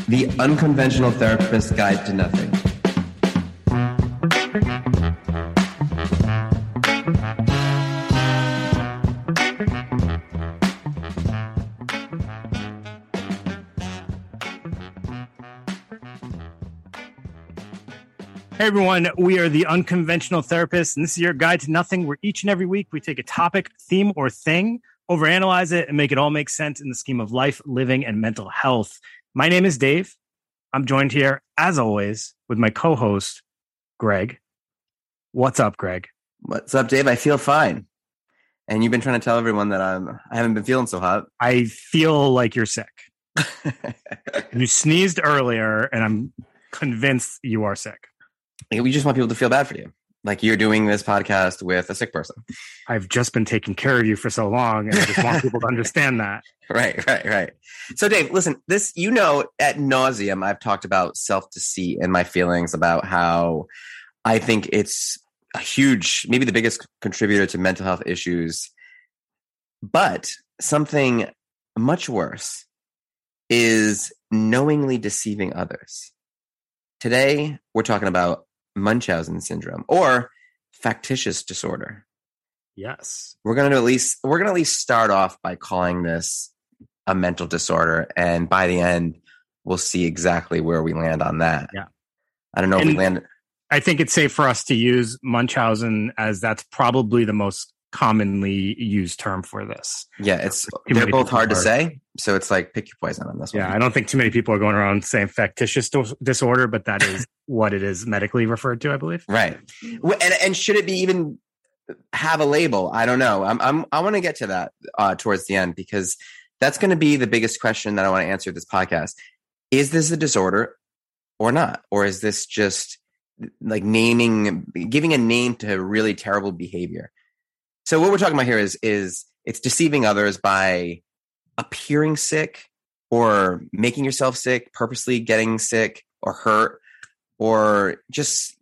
The Unconventional Therapist Guide to Nothing. Hey everyone, we are the Unconventional Therapists, and this is your guide to nothing, where each and every week we take a topic, theme, or thing, overanalyze it, and make it all make sense in the scheme of life, living, and mental health. My name is Dave. I'm joined here, as always, with my co-host, Greg. What's up, Greg? What's up, Dave? I feel fine. And you've been trying to tell everyone that I haven't been feeling so hot. I feel like you're sick. You sneezed earlier, and I'm convinced you are sick. We just want people to feel bad for you. Like you're doing this podcast with a sick person. I've just been taking care of you for so long, and I just want people to understand that. Right. So, Dave, listen, this, ad nauseum, I've talked about self-deceit and my feelings about how I think it's a huge, maybe the biggest contributor to mental health issues. But something much worse is knowingly deceiving others. Today, we're talking about Munchausen syndrome or factitious disorder. Yes. We're going to at least start off by calling this a mental disorder, and by the end we'll see exactly where we land on that. Yeah. I don't know if we land. I think it's safe for us to use Munchausen, as that's probably the most commonly used term for this. Yeah, they're both hard to say, so it's like pick your poison on this one. Yeah, I don't think too many people are going around saying factitious disorder, but that is what it is medically referred to, I believe. Right. And should it be even have a label? I don't know. I want to get to that towards the end, because that's going to be the biggest question that I want to answer this podcast. Is this a disorder or not? Or is this just like giving a name to really terrible behavior? So what we're talking about here is it's deceiving others by appearing sick or making yourself sick, purposely getting sick or hurt, or just,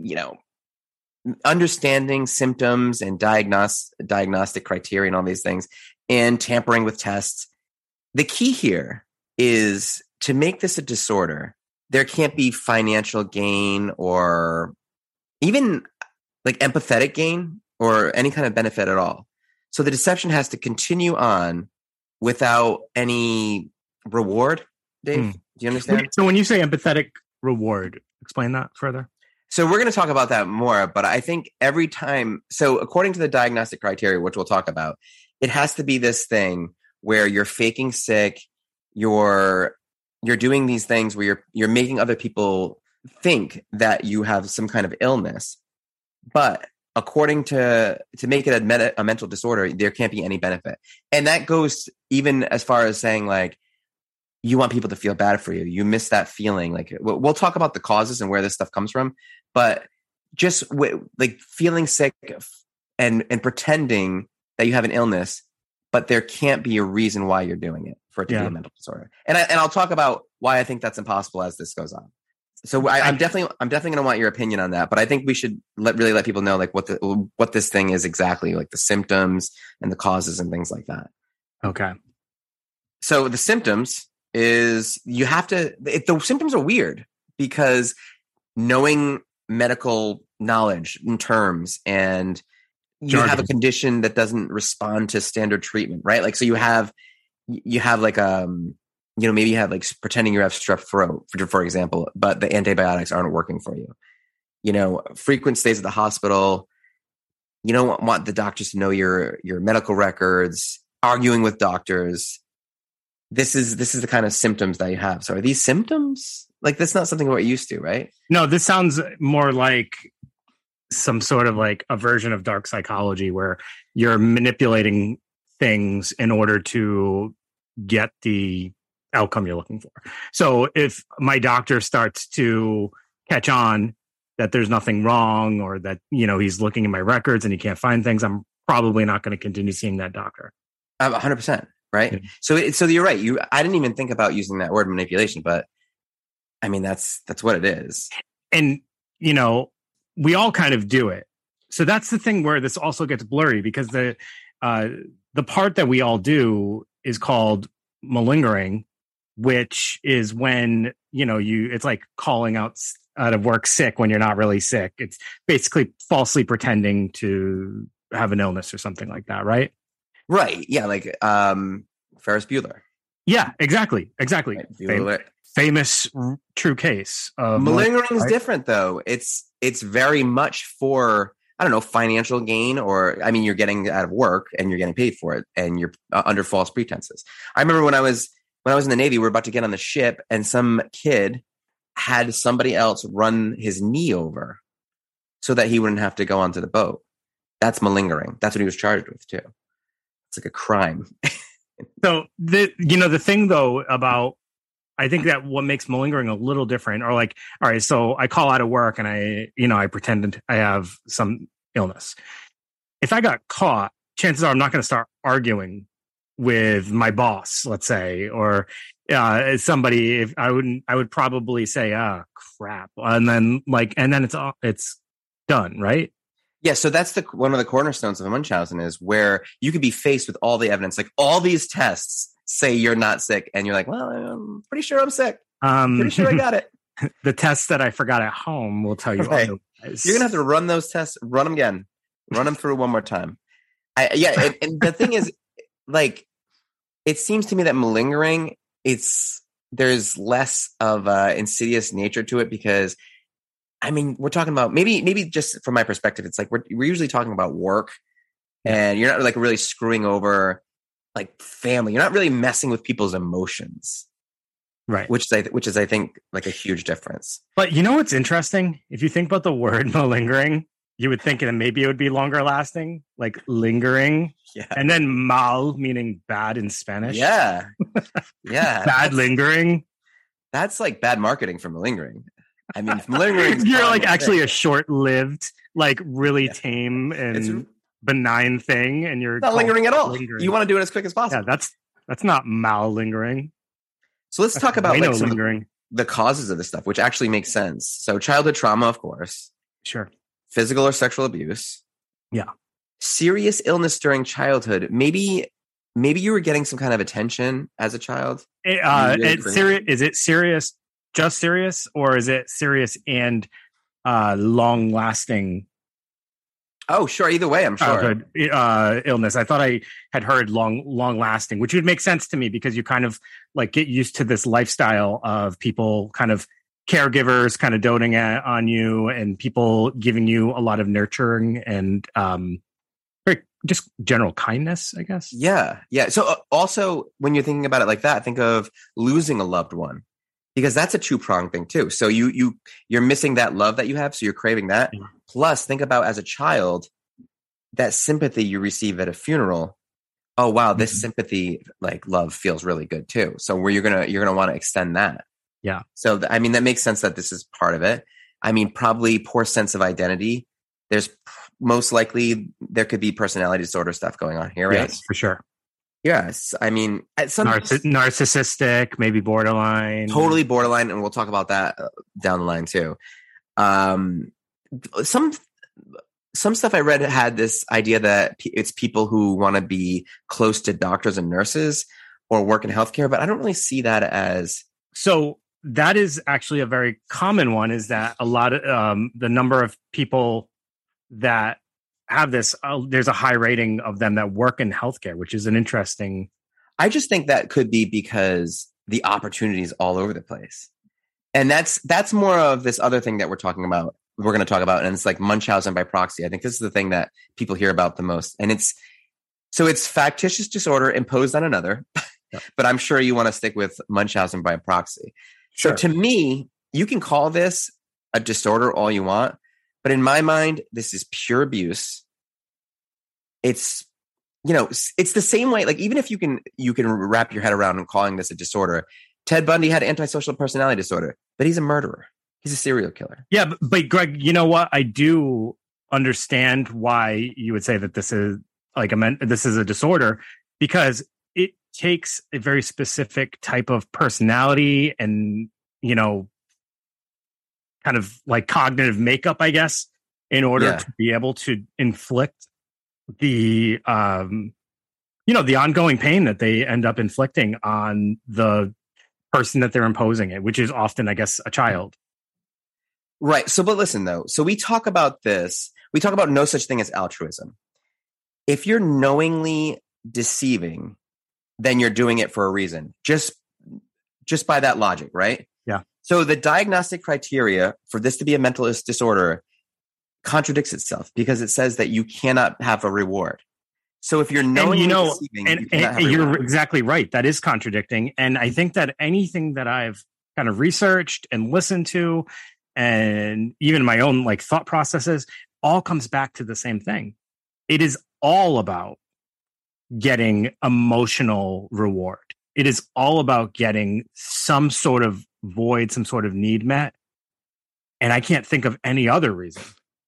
understanding symptoms and diagnostic criteria and all these things, and tampering with tests. The key here is to make this a disorder. There can't be financial gain or even like empathetic gain or any kind of benefit at all. So the deception has to continue on without any reward. Dave, do you understand? So when you say empathetic reward, explain that further. So we're going to talk about that more, but I think every time, so according to the diagnostic criteria, which we'll talk about, it has to be this thing where you're faking sick, you're doing these things where you're making other people think that you have some kind of illness, but according to make it a mental disorder, there can't be any benefit. And that goes even as far as saying, like, you want people to feel bad for you. You miss that feeling. Like, we'll talk about the causes and where this stuff comes from, but just like feeling sick and pretending that you have an illness, but there can't be a reason why you're doing it for it to be a mental disorder. And I'll talk about why I think that's impossible as this goes on. So I'm definitely going to want your opinion on that, but I think we should really let people know like what this thing is exactly, like the symptoms and the causes and things like that. Okay. So the symptoms is the symptoms are weird because knowing medical knowledge and terms, and you have a condition that doesn't respond to standard treatment, right? Like, so you have like, maybe you have like pretending you have strep throat, for example, but the antibiotics aren't working for you. Frequent stays at the hospital. You don't want the doctors to know your medical records, arguing with doctors. This is the kind of symptoms that you have. So are these symptoms? Like, that's not something we're used to, right? No, this sounds more like some sort of like a version of dark psychology where you're manipulating things in order to get the outcome you're looking for. So if my doctor starts to catch on that there's nothing wrong, or that, he's looking at my records and he can't find things, I'm probably not going to continue seeing that doctor. 100%. Right. Yeah. So you're right. I didn't even think about using that word manipulation, but I mean, that's what it is. And, we all kind of do it. So that's the thing where this also gets blurry, because the part that we all do is called malingering, which is when, it's like calling out of work sick when you're not really sick. It's basically falsely pretending to have an illness or something like that, right? Right. Yeah. Like Ferris Bueller. Yeah, exactly. Right. Famous true case of malingering is different though. It's very much for, I don't know, financial gain, or I mean, you're getting out of work and you're getting paid for it, and you're under false pretenses. I remember when I was in the Navy, we were about to get on the ship, and some kid had somebody else run his knee over so that he wouldn't have to go onto the boat. That's malingering. That's what he was charged with too. It's like a crime. So the thing though about, I think that what makes malingering a little different, or like, all right, so I call out of work and I pretend I have some illness. If I got caught, chances are I'm not going to start arguing with my boss, let's say, or somebody. If I would probably say, crap. And then it's done, right? Yeah, so that's one of the cornerstones of Munchausen, is where you could be faced with all the evidence, like all these tests say you're not sick, and you're like, well, I'm pretty sure I'm sick. Pretty sure I got it. The tests that I forgot at home will tell you otherwise. You're gonna have to run those tests, run them again, run them through one more time. And the thing is, like, it seems to me that malingering, there's less of a insidious nature to it, because I mean, we're talking about maybe just from my perspective, it's like we're usually talking about work, and you're not like really screwing over like family. You're not really messing with people's emotions, right? Which is I think like a huge difference. But you know what's interesting? If you think about the word malingering, you would think that maybe it would be longer lasting, like lingering. Yeah. And then mal meaning bad in Spanish. Yeah. Yeah. Bad lingering. That's like bad marketing for malingering. I mean, if malingering, you're like actually a short-lived, like really tame and benign thing, and you're not lingering at all. You want to do it as quick as possible. Yeah, that's not mal-lingering. So let's talk about like lingering. The causes of this stuff, which actually makes sense. So childhood trauma, of course. Sure. Physical or sexual abuse. Yeah. Serious illness during childhood. Maybe you were getting some kind of attention as a child. Is it serious? Just serious, or is it serious and long lasting? Oh, sure. Either way, I'm sure. Illness. I thought I had heard long lasting, which would make sense to me, because you kind of like get used to this lifestyle of people kind of caregivers kind of doting on you, and people giving you a lot of nurturing and just general kindness, I guess. Yeah. Yeah. So also when you're thinking about it like that, think of losing a loved one. Because that's a two-pronged thing too. So you're missing that love that you have, so you're craving that. Yeah. Plus, think about as a child, that sympathy you receive at a funeral. Oh wow, this sympathy, like love, feels really good too. So where you're gonna want to extend that. Yeah. So I mean, that makes sense that this is part of it. I mean, probably poor sense of identity. There's most likely there could be personality disorder stuff going on here, right? Yes, for sure. Yes, I mean, narcissistic, maybe borderline, totally borderline, and we'll talk about that down the line too. Some stuff I read had this idea that it's people who want to be close to doctors and nurses or work in healthcare, but I don't really see that as. So that is actually a very common one. Is that a lot of the number of people that have this, there's a high rating of them that work in healthcare, which is an interesting. I just think that could be because the opportunities all over the place. And that's more of this other thing that we're going to talk about. And it's like Munchausen by proxy. I think this is the thing that people hear about the most. And it's factitious disorder imposed on another, but I'm sure you want to stick with Munchausen by proxy. Sure. So to me, you can call this a disorder all you want, but in my mind, this is pure abuse. It's the same way. Like, even if you can wrap your head around and calling this a disorder, Ted Bundy had antisocial personality disorder, but he's a murderer. He's a serial killer. Yeah, but Greg, you know what? I do understand why you would say that this is this is a disorder, because it takes a very specific type of personality and, kind of like cognitive makeup, I guess, in order to be able to inflict the the ongoing pain that they end up inflicting on the person that they're imposing it, which is often, I guess, a child. Right. So, but listen though. So we talk about this. We talk about no such thing as altruism. If you're knowingly deceiving, then you're doing it for a reason. Just by that logic, right? Yeah. So the diagnostic criteria for this to be a mental disorder contradicts itself because it says that you cannot have a reward. So if you're knowingly deceiving, and you're exactly right. That is contradicting. And I think that anything that I've kind of researched and listened to, and even my own like thought processes, all comes back to the same thing. It is all about getting emotional reward. It is all about getting some sort of void, some sort of need met. And I can't think of any other reason.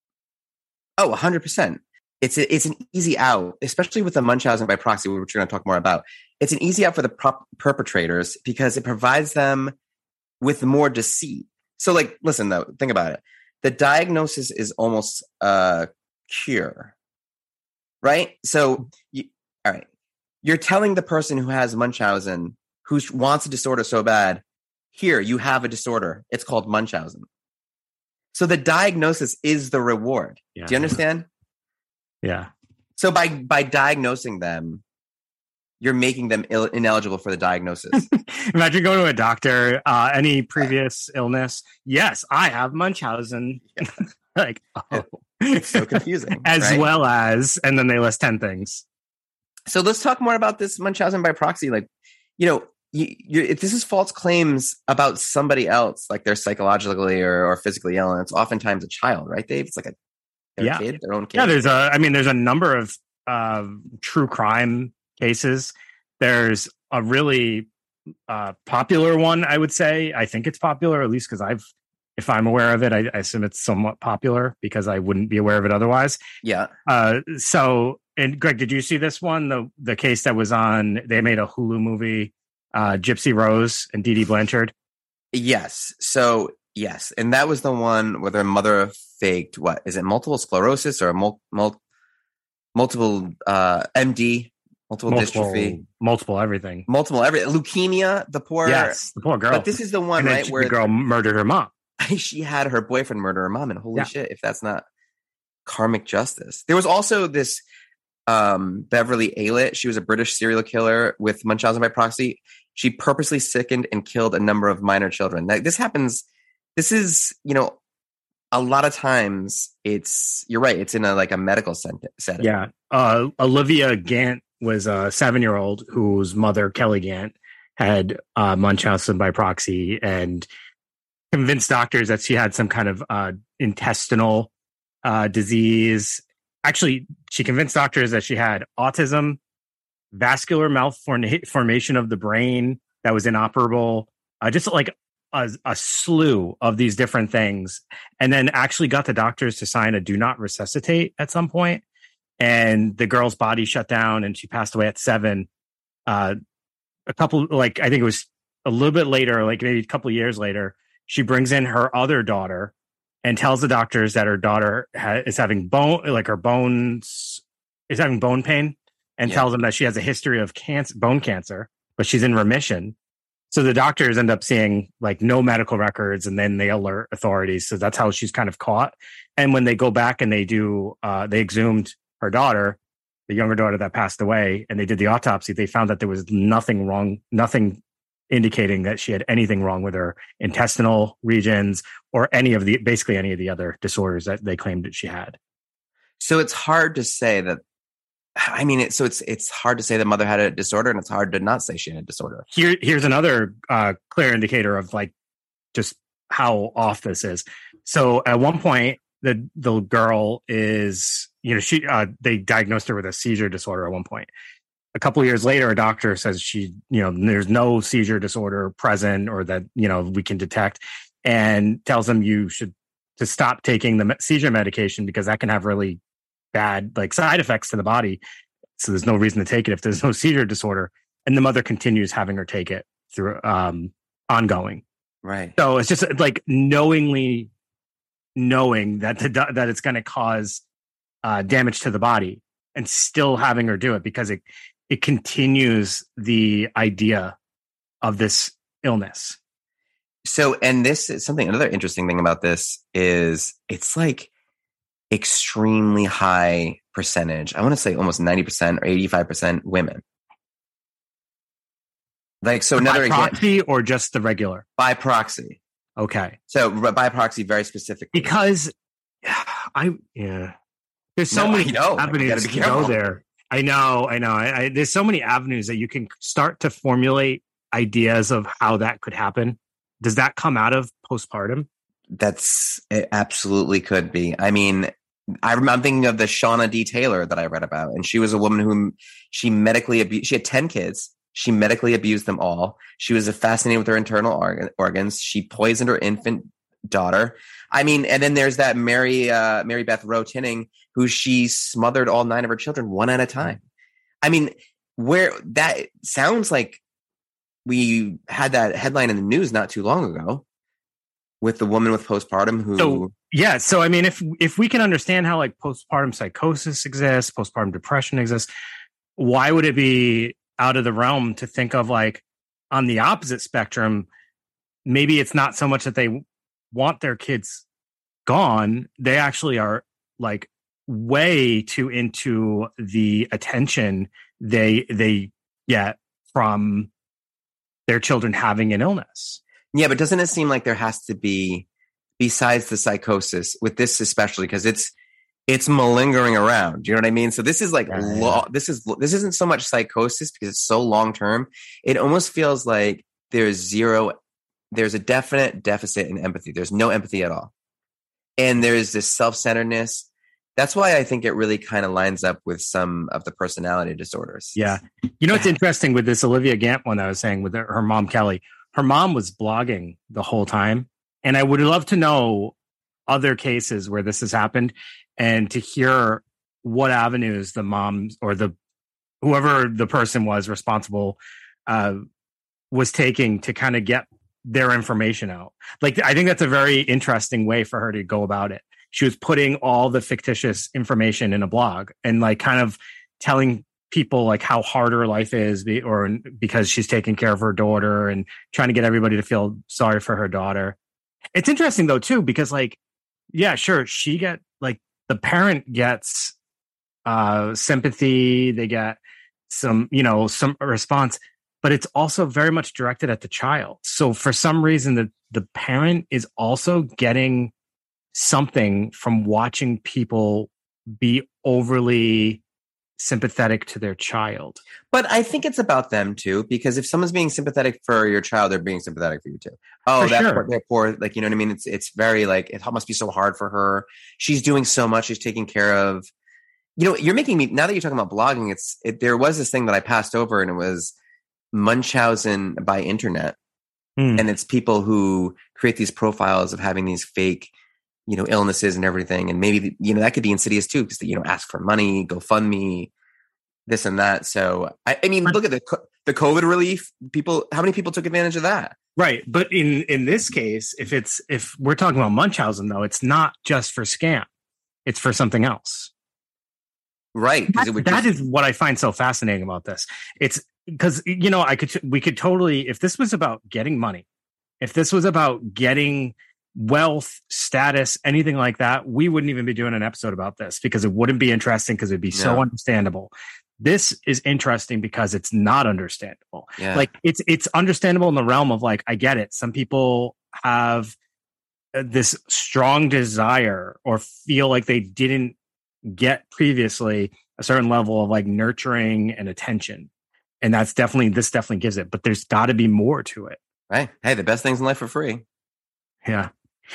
Oh, 100%. It's an easy out, especially with the Munchausen by proxy, which we're going to talk more about. It's an easy out for the perpetrators because it provides them with more deceit. So, like, listen, though, think about it. The diagnosis is almost a cure, right? So, all right, you're telling the person who has Munchausen, who wants a disorder so bad, here, you have a disorder. It's called Munchausen. So the diagnosis is the reward. Yeah. Do you understand? Yeah. So by diagnosing them, you're making them ineligible for the diagnosis. Imagine going to a doctor, any previous illness. Yes, I have Munchausen. Yeah. Like, oh. It's so confusing. As right? Well as, and then they list 10 things. So let's talk more about this Munchausen by proxy. Like, you know, if this is false claims about somebody else, like they're psychologically or physically ill, and it's oftentimes a child, right, Dave? It's like their kid, their own kid. Yeah, there's a number of true crime cases. There's a really popular one, I would say. I think it's popular, at least because if I'm aware of it, I assume it's somewhat popular because I wouldn't be aware of it otherwise. Yeah. So, and Greg, did you see this one? The case that was on, they made a Hulu movie, Gypsy Rose and Dee Dee Blanchard. Yes. So, yes. And that was the one where their mother faked, what is it, multiple sclerosis or multiple MD, multiple dystrophy, multiple everything, leukemia. The poor girl. But this is the one, right, where the girl murdered her mom. She had her boyfriend murder her mom, and holy shit, if that's not karmic justice. There was also this Beverly Aylett. She was a British serial killer with Munchausen by proxy. She purposely sickened and killed a number of minor children. Now, this happens. This is, a lot of times you're right. It's in a medical setting. Yeah. Olivia Gant was a 7-year-old whose mother, Kelly Gant, had Munchausen by proxy and convinced doctors that she had some kind of intestinal disease. Actually, she convinced doctors that she had autism, vascular malformation of the brain that was inoperable, just like a slew of these different things. And then actually got the doctors to sign a do not resuscitate at some point. And the girl's body shut down and she passed away at 7. I think it was a little bit later, like maybe a couple of years later, she brings in her other daughter and tells the doctors that her daughter is having bone pain, and tells them that she has a history of bone cancer, but she's in remission. So the doctors end up seeing no medical records, and then they alert authorities. So that's how she's kind of caught. And when they go back and they exhumed her daughter, the younger daughter that passed away, and they did the autopsy, they found that there was nothing wrong, nothing indicating that she had anything wrong with her intestinal regions or basically any of the other disorders that they claimed that she had. So it's hard to say that. I mean, it's hard to say the mother had a disorder, and it's hard to not say she had a disorder. Here's another clear indicator of just how off this is. So at one point, the girl is, they diagnosed her with a seizure disorder at one point. A couple of years later, a doctor says there's no seizure disorder present or that, we can detect, and tells them to stop taking the seizure medication because that can have really bad side effects to the body. So there's no reason to take it if there's no seizure disorder. And the mother continues having her take it through ongoing. Right. So it's just knowingly knowing that it's going to cause damage to the body and still having her do it because it continues the idea of this illness. So, and this is something, another interesting thing about this is it's like extremely high percentage. I want to say almost 90% or 85% women. Like, so another by proxy or just the regular? By proxy. Okay. So by proxy, very specifically. Because there's so many avenues to go there. I know. There's so many avenues that you can start to formulate ideas of how that could happen. Does that come out of postpartum? It absolutely could be. I mean, I'm thinking of the Shauna D. Taylor that I read about, and she was a woman whom she medically abused. She had 10 kids. She medically abused them all. She was fascinated with her internal organs. She poisoned her infant daughter. I mean, and then there's that Mary Beth Rowe Tinning, who she smothered all 9 of her children one at a time. I mean, where that sounds like we had that headline in the news not too long ago with the woman with postpartum who. So I mean, if we can understand how like postpartum psychosis exists, postpartum depression exists, why would it be out of the realm to think of like on the opposite spectrum? Maybe it's not so much that they want their kids gone. They actually are like way too into the attention they get from their children having an illness. Yeah, but doesn't it seem like there has to be, besides the psychosis, with this especially, because it's malingering around. Do you know what I mean? So this is like this isn't so much psychosis because it's so long term. It almost feels like there's a definite deficit in empathy. There's no empathy at all. And there's this self-centeredness. That's why I think it really kind of lines up with some of the personality disorders. Yeah. You know, it's interesting with this Olivia Gant one I was saying with her mom, Kelly. Her mom was blogging the whole time. And I would love to know other cases where this has happened and to hear what avenues the mom or whoever the person was responsible was taking to kind of get their information out. Like, I think that's a very interesting way for her to go about it. She was putting all the fictitious information in a blog and like kind of telling people like how hard her life is because she's taking care of her daughter and trying to get everybody to feel sorry for her daughter. It's interesting though, too, because like, yeah, sure. The parent gets sympathy. They get some response, but it's also very much directed at the child. So for some reason, the parent is also getting something from watching people be overly sympathetic to their child. But I think it's about them too, because if someone's being sympathetic for your child, they're being sympathetic for you too. Oh, they're poor. Like, you know what I mean? It's very like, it must be so hard for her. She's doing so much. She's taking care of, you're making me, now that you're talking about blogging, there was this thing that I passed over and it was Munchausen by internet. And it's people who create these profiles of having these fake, illnesses and everything. And maybe, that could be insidious too, because, ask for money, GoFundMe, this and that. So, I mean, look at the COVID relief. How many people took advantage of that? Right. But in this case, if we're talking about Munchausen, though, it's not just for scam. It's for something else. Right. That is what I find so fascinating about this. It's because, we could totally, if this was about getting money, if this was about getting wealth, status, anything like that, we wouldn't even be doing an episode about this because it wouldn't be interesting because it'd be so understandable. This is interesting because it's not understandable. Yeah. Like it's understandable in the realm of like, I get it. Some people have this strong desire or feel like they didn't get previously a certain level of like nurturing and attention. And this definitely gives it, but there's got to be more to it. Right. Hey, the best things in life are free. Yeah.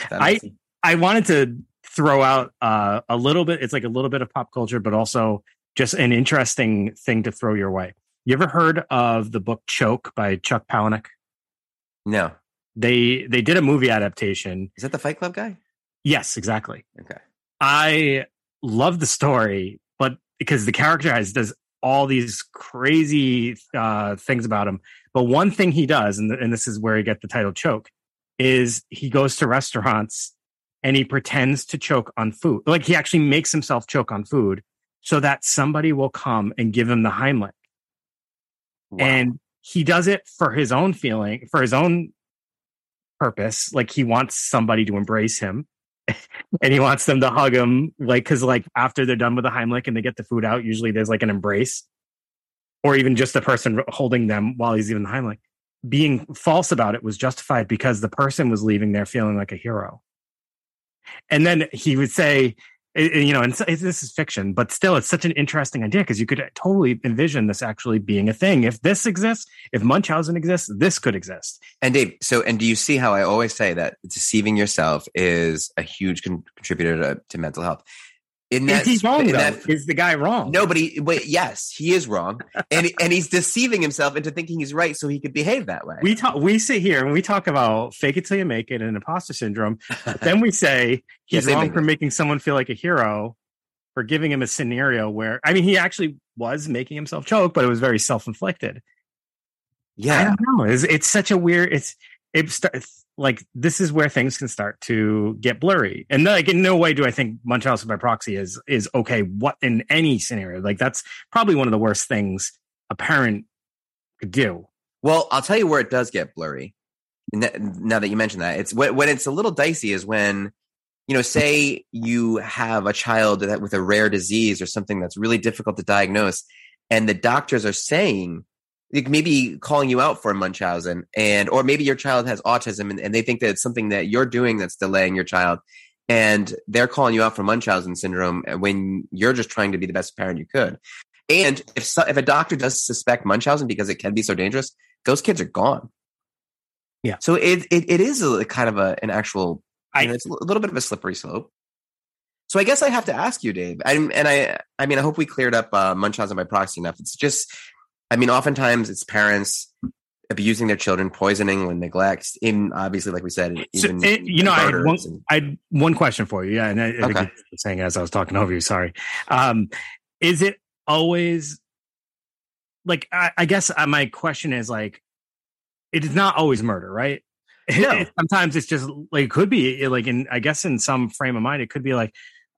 I wanted to throw out a little bit. It's like a little bit of pop culture, but also just an interesting thing to throw your way. You ever heard of the book Choke by Chuck Palahniuk? No. They did a movie adaptation. Is that the Fight Club guy? Yes, exactly. Okay. I love the story, but because the character does all these crazy things about him. But one thing he does, and this is where he got the title Choke, is he goes to restaurants and he pretends to choke on food. Like he actually makes himself choke on food so that somebody will come and give him the Heimlich. Wow. And he does it for his own for his own purpose. Like he wants somebody to embrace him and he wants them to hug him. Like, cause like after they're done with the Heimlich and they get the food out, usually there's like an embrace or even just a person holding them while he's even the Heimlich. Being false about it was justified because the person was leaving there feeling like a hero. And then he would say, you know, and this is fiction, but still it's such an interesting idea because you could totally envision this actually being a thing. If this exists, if Munchausen exists, this could exist. And Dave, and do you see how I always say that deceiving yourself is a huge contributor to mental health? Is he wrong, is the guy wrong? No, but yes, he is wrong. and he's deceiving himself into thinking he's right so he could behave that way. We sit here and we talk about fake it till you make it and imposter syndrome. Then we say he's wrong for making someone feel like a hero, for giving him a scenario where, I mean, he actually was making himself choke, but it was very self-inflicted. Yeah. I don't know. It's such a weird, it's like this is where things can start to get blurry. And like in no way do I think Munchausen by proxy is okay. What in any scenario, like that's probably one of the worst things a parent could do. Well, I'll tell you where it does get blurry. Now that you mention that, it's when it's a little dicey is when, you know, say you have a child with a rare disease or something that's really difficult to diagnose, and the doctors are saying, maybe calling you out for Munchausen, or maybe your child has autism and they think that it's something that you're doing that's delaying your child, and they're calling you out for Munchausen syndrome when you're just trying to be the best parent you could. And if a doctor does suspect Munchausen because it can be so dangerous, those kids are gone. Yeah. So it is a kind of an actual, it's a little bit of a slippery slope. So I guess I have to ask you, Dave, I mean, I hope we cleared up Munchausen by proxy enough. It's just, I mean, oftentimes it's parents abusing their children, poisoning when neglect, even obviously, like we said, even you know, I had one question for you. Yeah, and I was saying as I was talking over you, sorry. Is it always like? I guess my question is like, it is not always murder, right? No. Sometimes it's just like it could be like I guess in some frame of mind, it could be like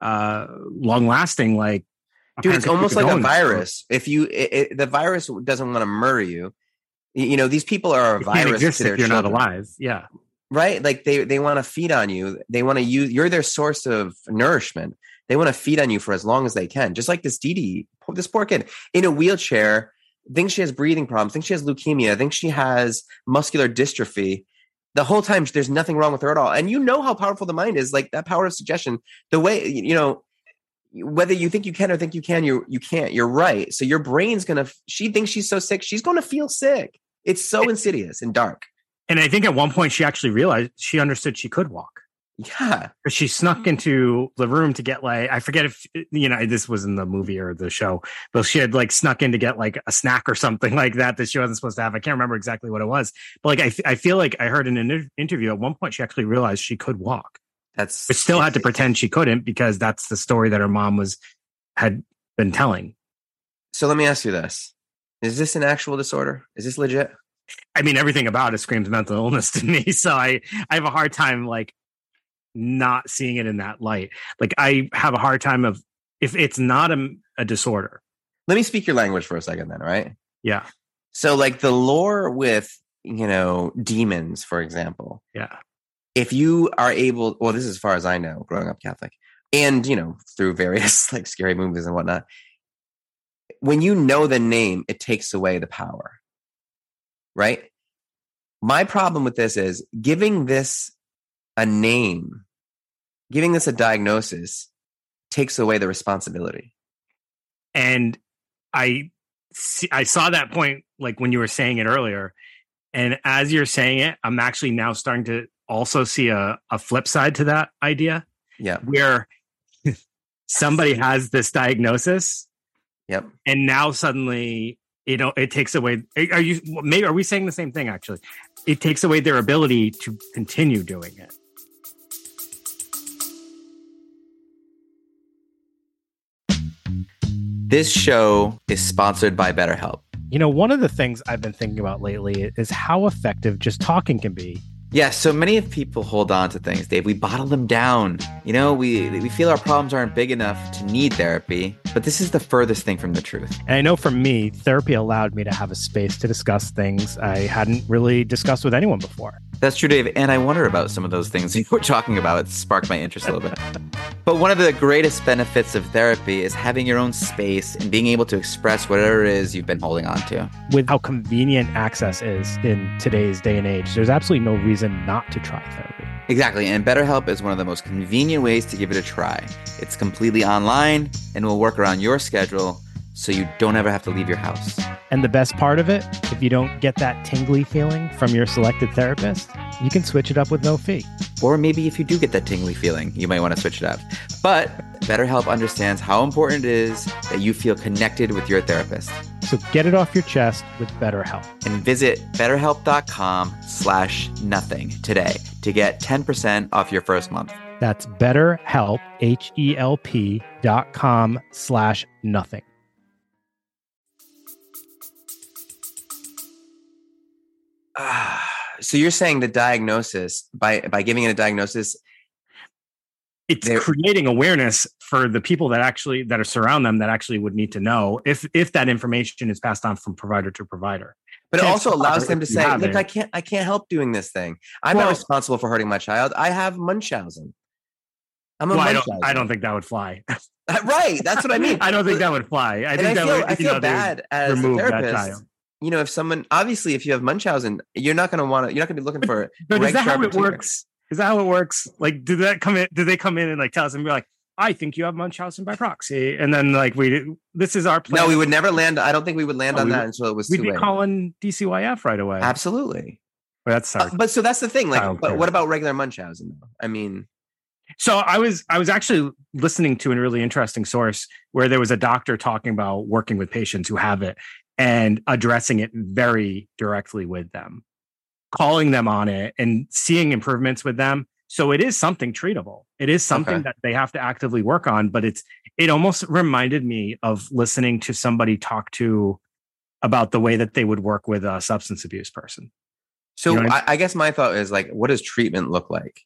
long lasting, like. Dude, it's almost like a virus. If the virus doesn't want to murder you, you know, these people are a virus to their you're children. Not alive. Yeah. Right. Like they want to feed on you. They want to use, you're their source of nourishment. They want to feed on you for as long as they can. Just like this Dee, this poor kid in a wheelchair, thinks she has breathing problems, thinks she has leukemia, thinks she has muscular dystrophy. The whole time there's nothing wrong with her at all. And you know how powerful the mind is, like that power of suggestion, the way, you know, whether you think you can or think you can, you can't. You're right. So your brain's she thinks she's so sick. She's going to feel sick. It's so insidious and dark. And I think at one point she actually realized, she understood she could walk. Yeah. She snuck into the room to get like, I forget if, you know, this was in the movie or the show, but she had like snuck in to get like a snack or something like that she wasn't supposed to have. I can't remember exactly what it was. But like, I feel like I heard in an interview at one point, she actually realized she could walk. But still had to pretend she couldn't because that's the story that her mom had been telling. So let me ask you this. Is this an actual disorder? Is this legit? I mean, everything about it screams mental illness to me. So I have a hard time like not seeing it in that light. Like I have a hard time of if it's not a disorder. Let me speak your language for a second then, right? Yeah. So like the lore with, you know, demons, for example. Yeah. If you are able, well, this is as far as I know, growing up Catholic, and, you know, through various like scary movies and whatnot, when you know the name, it takes away the power, right? My problem with this is giving this a name, giving this a diagnosis takes away the responsibility. And I saw that point, like when you were saying it earlier, and as you're saying it, I'm actually now starting to also see a flip side to that idea. Yeah. Where somebody has this diagnosis. Yep. And now suddenly, you know, it takes away, are we saying the same thing actually? It takes away their ability to continue doing it. This show is sponsored by BetterHelp. You know, one of the things I've been thinking about lately is how effective just talking can be. Yeah, so many of people hold on to things, Dave. We bottle them down. You know, we feel our problems aren't big enough to need therapy. but this is the furthest thing from the truth. And I know for me, therapy allowed me to have a space to discuss things I hadn't really discussed with anyone before. That's true, Dave. And I wonder about some of those things you were talking about. It sparked my interest a little bit. But one of the greatest benefits of therapy is having your own space and being able to express whatever it is you've been holding on to. With how convenient access is in today's day and age, there's absolutely no reason not to try therapy. Exactly. And BetterHelp is one of the most convenient ways to give it a try. It's completely online and will work around your schedule so you don't ever have to leave your house. And the best part of it, if you don't get that tingly feeling from your selected therapist, you can switch it up with no fee. Or maybe if you do get that tingly feeling, you might want to switch it up. But BetterHelp understands how important it is that you feel connected with your therapist. So get it off your chest with BetterHelp. And visit betterhelp.com/nothing today to get 10% off your first month. That's BetterHelp, HELP.com/nothing. So you're saying the diagnosis, by giving it a diagnosis, it's creating awareness for the people that are surround them that actually would need to know if that information is passed on from provider to provider. But it also allows them to say, look, I can't help doing this thing. I'm not responsible for hurting my child. I have Munchausen. Munchausen. I don't think that would fly. Right. That's what I mean. I don't think that would fly. I feel bad as a therapist. You know, if you have Munchausen, you're not going to be looking for. But is that how it works? Is that how it works? Like, do they come in and like tell us and be like, I think you have Munchausen by proxy, and then like this is our plan. No, we would never land. I don't think we would land on that until it was too late. We'd be calling DCYF right away. Absolutely. But that's but so that's the thing. Like, but what about regular Munchausen? I mean. So I was actually listening to a really interesting source where there was a doctor talking about working with patients who have it and addressing it very directly with them, calling them on it and seeing improvements with them. So it is something treatable. It is something that they have to actively work on, but it almost reminded me of listening to somebody talk to about the way that they would work with a substance abuse person. So you know I guess my thought is like, what does treatment look like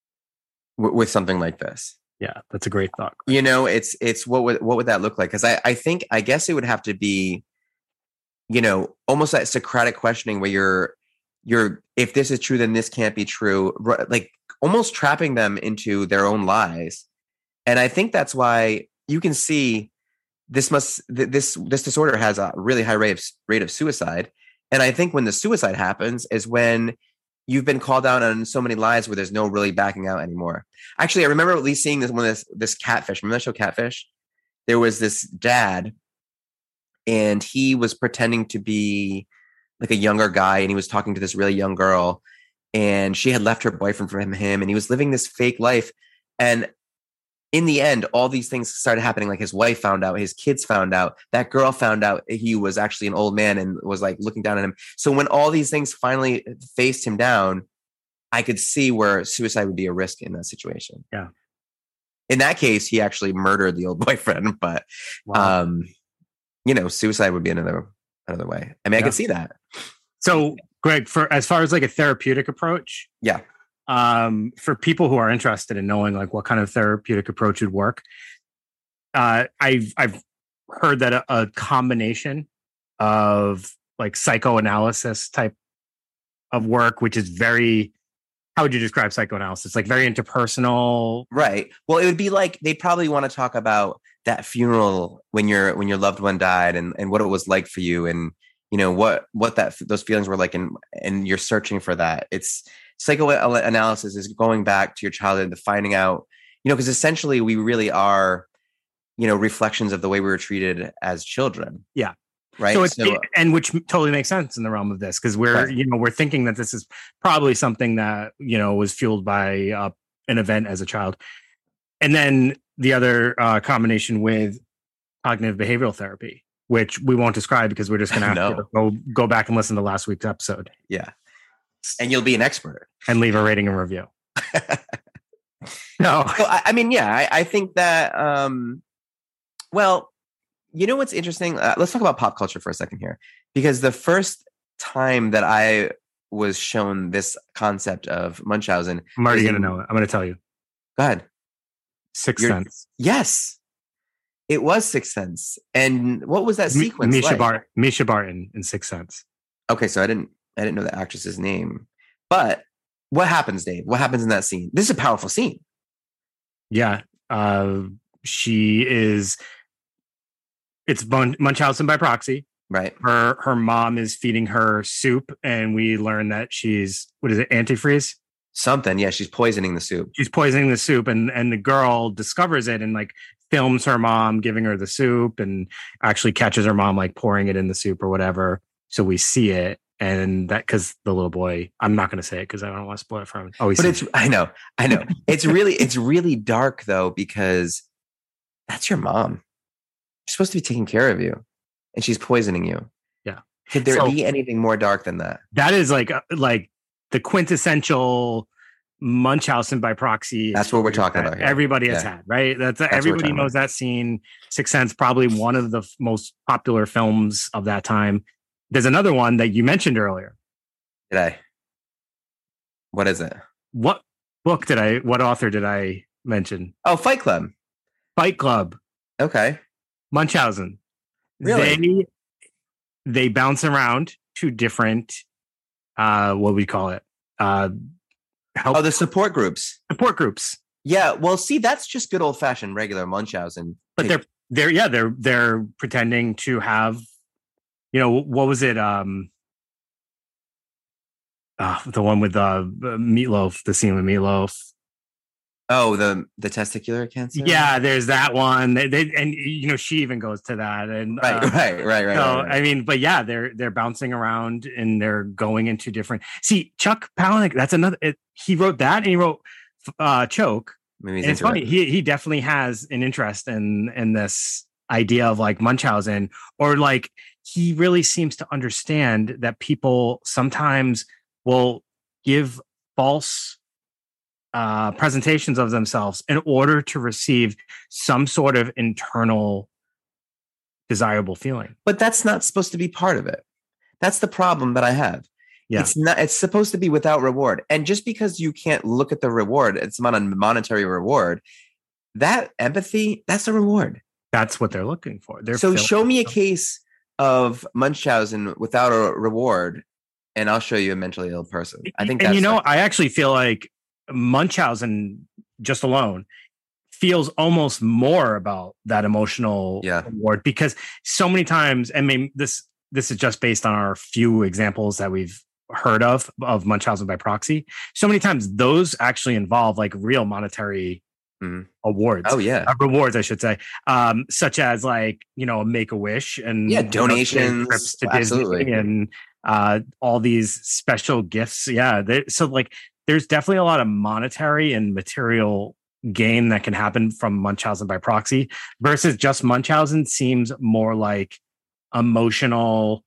with something like this? Yeah, that's a great thought. You know, it's what would that look like? Because I guess it would have to be, you know, almost that Socratic questioning where you're if this is true, then this can't be true. Like almost trapping them into their own lies. And I think that's why you can see this disorder has a really high rate of suicide. And I think when the suicide happens is when you've been called out on so many lies where there's no really backing out anymore. Actually, I remember at least seeing this Catfish. Remember that show Catfish? There was this dad and he was pretending to be like a younger guy and he was talking to this really young girl and she had left her boyfriend for him and he was living this fake life. And in the end, all these things started happening. Like his wife found out, his kids found out, that girl found out he was actually an old man and was like looking down at him. So when all these things finally faced him down, I could see where suicide would be a risk in that situation. Yeah. In that case, he actually murdered the old boyfriend, but, you know, suicide would be another way. I mean, I could see that. So Greg, for as far as like a therapeutic approach. Yeah. For people who are interested in knowing like what kind of therapeutic approach would work, I've heard that a combination of like psychoanalysis type of work, which is very, how would you describe psychoanalysis? Like very interpersonal, right? Well, it would be like they'd probably want to talk about that funeral when your loved one died and what it was like for you, and you know what those feelings were like, and you're searching for that. It's psychoanalysis is going back to your childhood and finding out, you know, because essentially we really are, you know, reflections of the way we were treated as children. Yeah. Right. And which totally makes sense in the realm of this, because we're thinking that this is probably something that, you know, was fueled by an event as a child. And then the other combination with cognitive behavioral therapy, which we won't describe because we're just going to have to go back and listen to last week's episode. Yeah. And you'll be an expert. And leave a rating and review. No. So, I mean, yeah, I think that, well, you know what's interesting? Let's talk about pop culture for a second here. Because the first time that I was shown this concept of Munchausen. I'm already going to know it. I'm going to tell you. Go ahead. Sixth Sense. Yes. It was Sixth Sense. And what was that sequence like? Misha Barton in Sixth Sense. Okay, so I didn't know the actress's name. But what happens, Dave? What happens in that scene? This is a powerful scene. Yeah. She is, it's Munchausen by proxy. Right. Her mom is feeding her soup, and we learn that she's, what is it, antifreeze? Something. Yeah, she's poisoning the soup. She's poisoning the soup, and the girl discovers it and like films her mom giving her the soup, and actually catches her mom like pouring it in the soup or whatever. So we see it, and that because the little boy, I'm not going to say it because I don't want to spoil it for him. Oh, but it's, I know. It's really dark though, because that's your mom. She's supposed to be taking care of you, and she's poisoning you. Yeah. Could there be anything more dark than that? That is like the quintessential Munchausen by proxy. That's what we're talking about here. Everybody has had, right? That's everybody knows that scene. Sixth Sense, probably one of the most popular films of that time. There's another one that you mentioned earlier. Did I? What is it? What author did I mention? Oh, Fight Club. Fight Club. Okay. Munchausen. Really? They bounce around to different, what we call it? The support groups. Support groups. Yeah. Well, see, that's just good old fashioned regular Munchausen. But they're pretending to have, what was it? The one with Meatloaf, the scene with Meatloaf. Oh, the testicular cancer. Yeah, there's that one. She even goes to that. And right. So right. I mean, but yeah, they're bouncing around and they're going into different. See, Chuck Palahniuk. That's another. He wrote that, and he wrote Choke. And it's funny. He definitely has an interest in this idea of like Munchausen, or like he really seems to understand that people sometimes will give false presentations of themselves in order to receive some sort of internal desirable feeling. But that's not supposed to be part of it. That's the problem that I have. Yeah. It's supposed to be without reward. And just because you can't look at the reward, it's not a monetary reward. That empathy, that's a reward. That's what they're looking for. So show me a case of Munchausen without a reward, and I'll show you a mentally ill person. I think I actually feel like Munchausen just alone feels almost more about that emotional reward, because so many times, I mean, this is just based on our few examples that we've heard of Munchausen by proxy. So many times those actually involve like real monetary awards. Oh yeah. Rewards, I should say. Such as like, a Make-A-Wish and donations, trips to Disney and all these special gifts. Yeah. So like, there's definitely a lot of monetary and material gain that can happen from Munchausen by proxy, versus just Munchausen seems more like emotional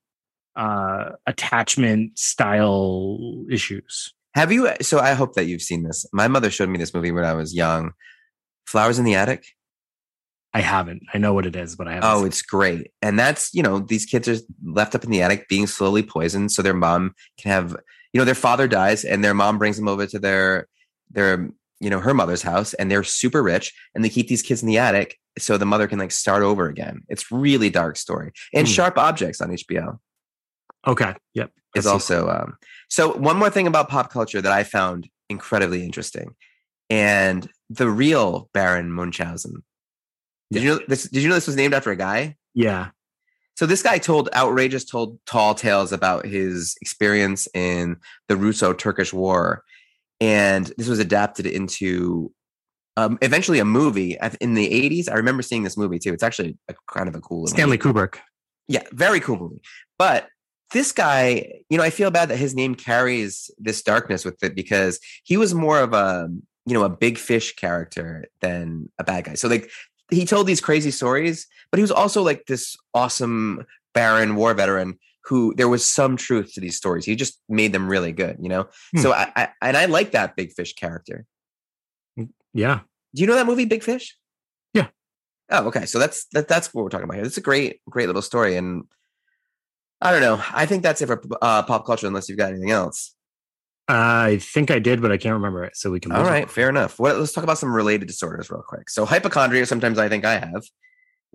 attachment style issues. Have you? So I hope that you've seen this. My mother showed me this movie when I was young. Flowers in the Attic. I haven't. I know what it is, but I haven't. Oh, it's great. And that's, these kids are left up in the attic being slowly poisoned so their mom can have, their father dies and their mom brings them over to their her mother's house, and they're super rich, and they keep these kids in the attic so the mother can like start over again. It's really dark story. And Sharp Objects on HBO. Okay. Yep. Is also so one more thing about pop culture that I found incredibly interesting, and the real Baron Munchausen. Did you know this was named after a guy? Yeah. So this guy told tall tales about his experience in the Russo-Turkish War, and this was adapted into eventually a movie in the 80s. I remember seeing this movie too. It's actually kind of a cool Stanley Kubrick. Yeah, very cool movie. But this guy, I feel bad that his name carries this darkness with it, because he was more of a big fish character than a bad guy. So like, he told these crazy stories, but he was also like this awesome Baron war veteran who there was some truth to these stories. He just made them really good, So I like that big fish character. Yeah. Do you know that movie, Big Fish? Yeah. Oh, okay. So that's what we're talking about here. It's a great little story. And I don't know. I think that's it for pop culture, unless you've got anything else. I think I did, but I can't remember it. So we can. All right, fair enough. Let's talk about some related disorders real quick. So hypochondria, sometimes I think I have,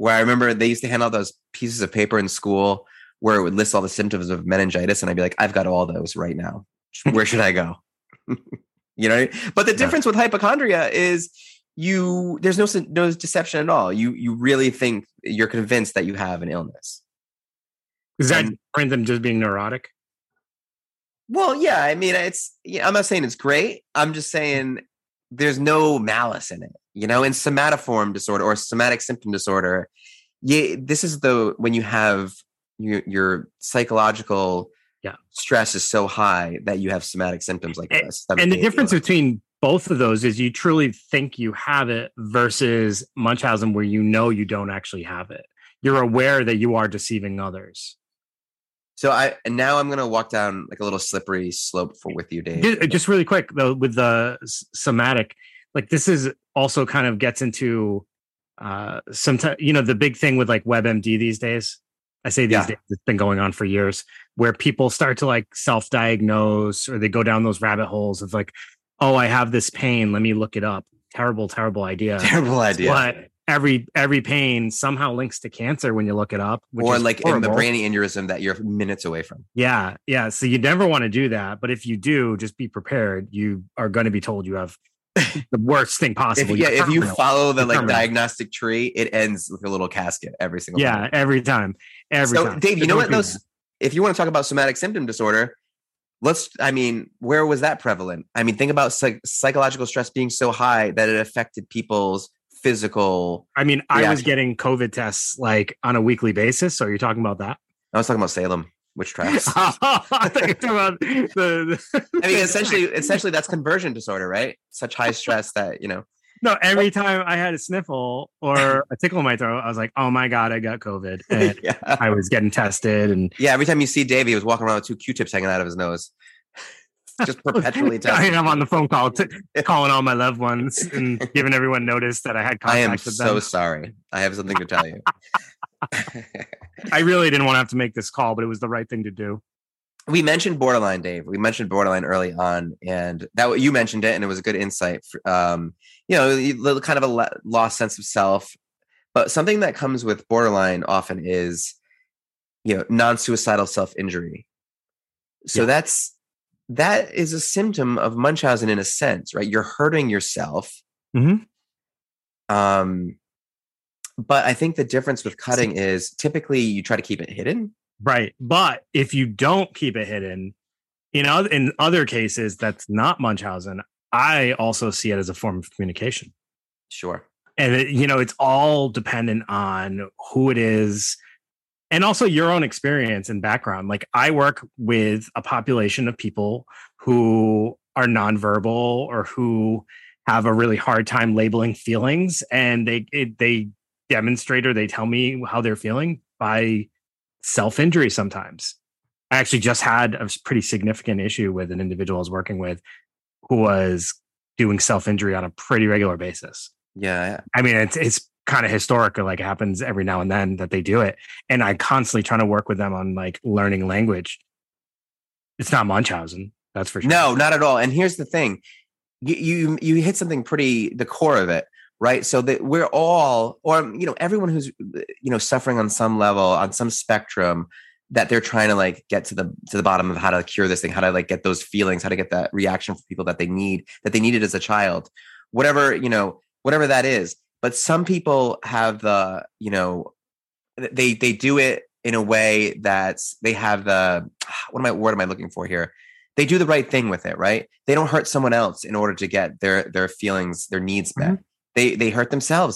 where I remember they used to hand out those pieces of paper in school where it would list all the symptoms of meningitis. And I'd be like, I've got all those right now. Where should I go? You know, but the difference with hypochondria is there's no deception at all. You really think, you're convinced that you have an illness. Is that different than just being neurotic? Well, yeah. I mean, I'm not saying it's great. I'm just saying there's no malice in it. You know, in somatoform disorder or somatic symptom disorder, this is when you have your psychological stress is so high that you have somatic symptoms like this. And the difference between both of those is you truly think you have it versus Munchausen, where you know you don't actually have it. You're aware that you are deceiving others. So now I'm going to walk down like a little slippery slope with you, Dave. Just really quick though, with the somatic, like this is also kind of gets into sometimes, you know, the big thing with like WebMD these days. I say these days, it's been going on for years, where people start to like self-diagnose, or they go down those rabbit holes of like, oh, I have this pain, let me look it up. Terrible idea. Terrible idea. But every pain somehow links to cancer when you look it up. Or like in the brain aneurysm that you're minutes away from. Yeah. So you never want to do that. But if you do, just be prepared. You are going to be told you have the worst thing possible. If you follow the like diagnostic tree, it ends with a little casket every single time. Every time. So, Dave, you know what? If you want to talk about somatic symptom disorder, where was that prevalent? I mean, think about psychological stress being so high that it affected people's physical. I mean, I was getting COVID tests like on a weekly basis. So you're talking about that? I was talking about Salem witchcraft. I think you're talking about I mean, essentially that's conversion disorder, right? Such high stress that, you know. No, every time I had a sniffle or a tickle in my throat, I was like, oh my God, I got COVID. And I was getting tested. And every time you see Dave, he was walking around with 2 Q-tips hanging out of his nose. Just perpetually testing. I'm on the phone call, calling all my loved ones and giving everyone notice that I had contact with them. I am so sorry. I have something to tell you. I really didn't want to have to make this call, but it was the right thing to do. We mentioned borderline, Dave. We mentioned borderline early on, and that you mentioned it, and it was a good insight. You know, kind of a lost sense of self. But something that comes with borderline often is, you know, non-suicidal self-injury. So that is a symptom of Munchausen in a sense, right? You're hurting yourself. Mm-hmm. But I think the difference with cutting is typically you try to keep it hidden. Right. But if you don't keep it hidden, in other cases, that's not Munchausen. I also see it as a form of communication. Sure. And, it's all dependent on who it is and also your own experience and background. Like I work with a population of people who are nonverbal or who have a really hard time labeling feelings. And they demonstrate or they tell me how they're feeling by self-injury sometimes. I actually just had a pretty significant issue with an individual I was working with who was doing self-injury on a pretty regular basis. Yeah. I mean, it's kind of historical, like it happens every now and then that they do it. And I'm constantly trying to work with them on like learning language. It's not Munchausen, that's for sure. No, not at all. And here's the thing. You hit something the core of it, right? So that we're all, or, everyone who's, suffering on some level, on some spectrum, that they're trying to like get to the bottom of how to cure this thing, how to like get those feelings, how to get that reaction from people that they needed as a child, whatever that is. But some people have the, they do it in a way that's, they have the, what am I looking for here? They do the right thing with it, right? They don't hurt someone else in order to get their feelings, their needs met. Mm-hmm. They hurt themselves.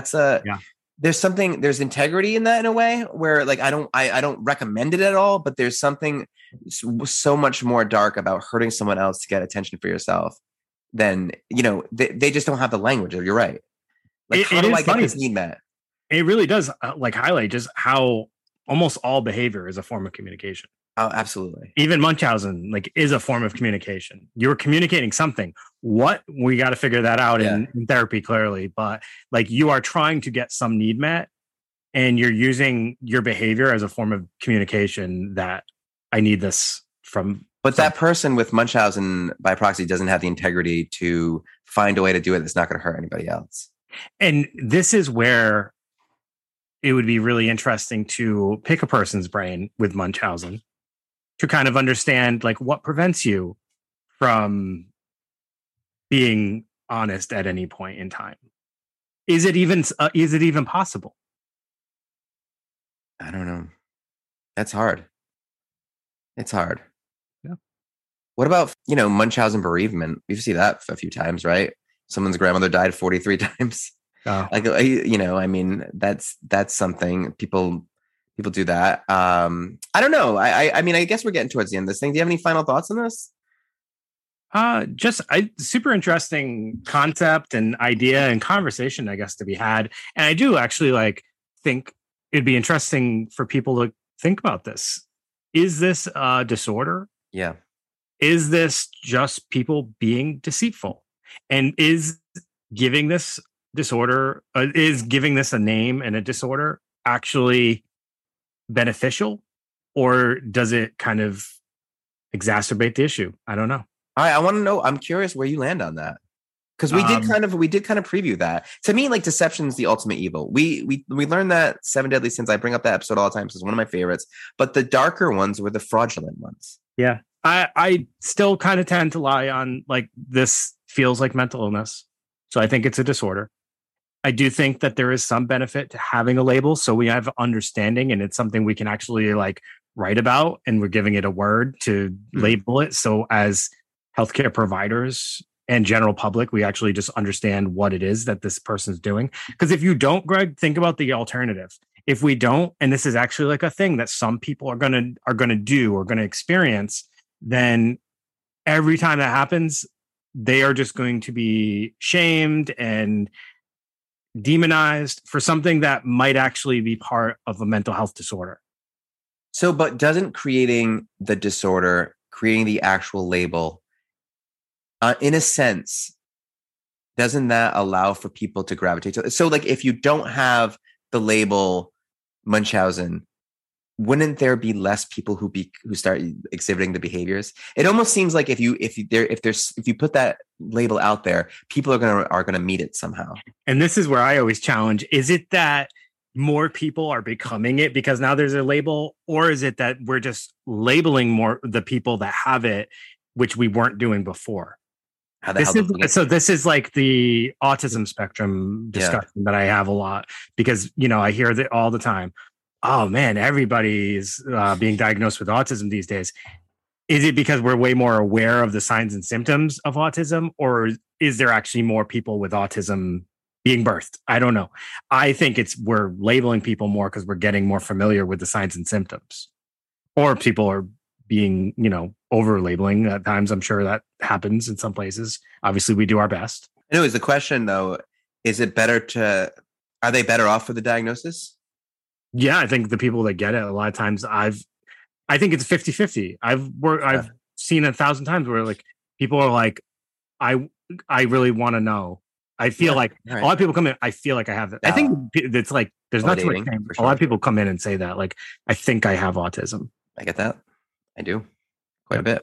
There's integrity in that in a way where like, I don't recommend it at all, but there's something so much more dark about hurting someone else to get attention for yourself than, they just don't have the language. You're right. Like, how do I get this need met? It really does highlight just how almost all behavior is a form of communication. Oh, absolutely. Even Munchausen is a form of communication. You're communicating something. What? We got to figure that out in therapy, clearly. But like you are trying to get some need met and you're using your behavior as a form of communication that I need this from. But that person with Munchausen by proxy doesn't have the integrity to find a way to do it that's not going to hurt anybody else. And this is where it would be really interesting to pick a person's brain with Munchausen to kind of understand like what prevents you from being honest at any point in time. Is it even possible? I don't know. That's hard. It's hard. Yeah. What about, Munchausen bereavement? We've seen that a few times, right? Someone's grandmother died 43 times. Oh. Like, I mean, that's something people do that. I don't know. I mean, I guess we're getting towards the end of this thing. Do you have any final thoughts on this? Super interesting concept and idea and conversation, I guess, to be had. And I do actually think it'd be interesting for people to think about this. Is this a disorder? Yeah. Is this just people being deceitful? And is giving this disorder, is giving this a name and a disorder actually beneficial? Or does it kind of exacerbate the issue? I don't know. I want to know. I'm curious where you land on that, because we did kind of preview that. To me, like, deception is the ultimate evil. We learned that 7 Deadly Sins. I bring up that episode all the time because it's one of my favorites. But the darker ones were the fraudulent ones. Yeah, I still kind of tend to lie on like this feels like mental illness, so I think it's a disorder. I do think that there is some benefit to having a label, so we have understanding, and it's something we can actually like write about, and we're giving it a word to label it. So as healthcare providers and general public, we actually just understand what it is that this person's doing. Because if you don't, Greg, think about the alternative. If we don't, and this is actually like a thing that some people are gonna do or gonna experience, then every time that happens, they are just going to be shamed and demonized for something that might actually be part of a mental health disorder. So, but doesn't creating the disorder, creating the actual label, in a sense, doesn't that allow for people to gravitate to it? So, like, if you don't have the label Munchausen, wouldn't there be less people who start exhibiting the behaviors? It almost seems like if you put that label out there, people are gonna meet it somehow. And this is where I always challenge: is it that more people are becoming it because now there's a label, or is it that we're just labeling more the people that have it, which we weren't doing before? This is like the autism spectrum discussion that I have a lot, because I hear that all the time. Oh man, everybody's being diagnosed with autism these days. Is it because we're way more aware of the signs and symptoms of autism, or is there actually more people with autism being birthed? I don't know. I think we're labeling people more because we're getting more familiar with the signs and symptoms, or people are being, over labeling at times. I'm sure that happens in some places. Obviously, we do our best. Anyways, the question though, are they better off for the diagnosis? Yeah, I think the people that get it, a lot of times I think it's 50-50. I've seen 1,000 times where like people are like, I really want to know. I feel like a lot of people come in. I feel like I have it. I think it's like there's not too much time. A lot of people come in and say that, like, I think I have autism. I get that. I do quite a bit.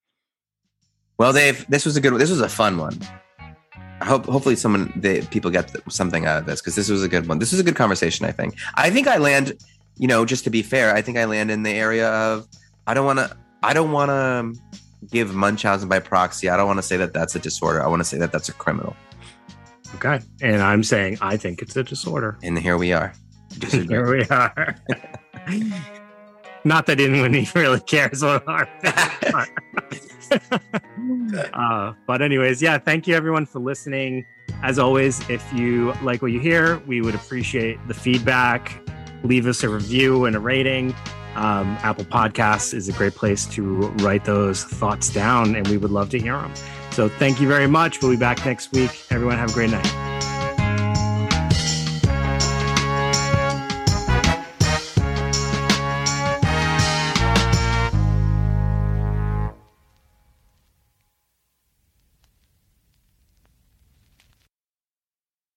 Well, Dave, this was a fun one. Hopefully people get something out of this, because this was a good one. This is a good conversation. I think I land, just to be fair, I think I land in the area of I don't want to give Munchausen by proxy. I don't want to say that that's a disorder. I want to say that that's a criminal. Okay. And I'm saying I think it's a disorder. And here we are. Here we are. Not that anyone really cares what our but anyways, thank you everyone for listening. As always, if you like what you hear, we would appreciate the feedback. Leave us a review and a rating. Apple Podcasts is a great place to write those thoughts down, and we would love to hear them. So thank you very much. We'll be back next week. Everyone have a great night.